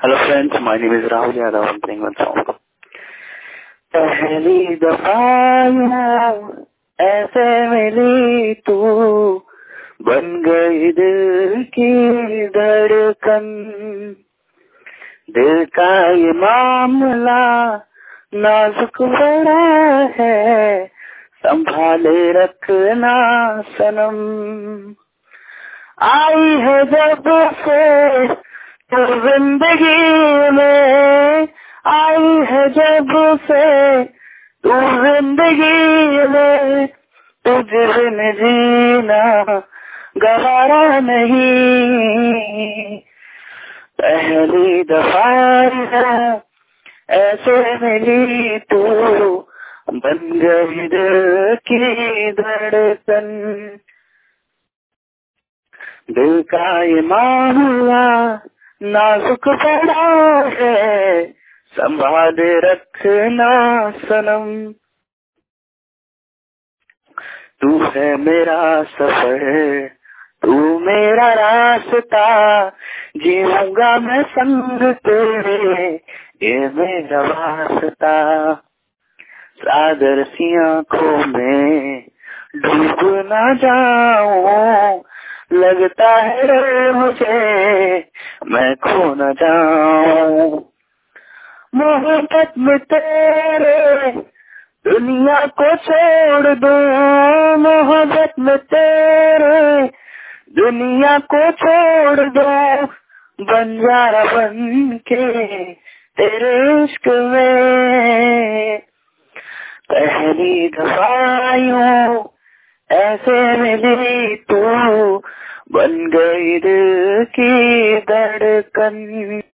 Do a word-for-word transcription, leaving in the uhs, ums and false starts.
Hello friends, my name is Rahul Yadav. I'm playing one song. पहली दफा यूं ऐसे मिली तू, बन गई दिल की धड़कन। दिल का ये मामला नाजुक बड़ा है, संभाले रखना सनम। आई है जब से तू जिंदगी में, आई है जब से तू जिंदगी में, तुझे बिन जीना गवारा नहीं। पहली दफा ऐसे मिली तू, बन गई दिल की धड़कन। दिल का ये मामला नाजुक बड़ा है, संभाले रखना सनम। तू है मेरा सफर, तू मेरा रास्ता, जीऊंगा मैं संग तेरे, ये मेरा वास्ता। सागर सी आंखों में डूब ना जाऊं, लगता है मुझे मैं खो न जाऊं। मोहब्बत में तेरे दुनिया को छोड़ दूं, मोहब्बत में तेरे दुनिया को छोड़ दूं, बंजारा बन के तेरे इश्क में। पहली दफा यूं ऐसे मिली तू, बन गई दिल की धड़कन।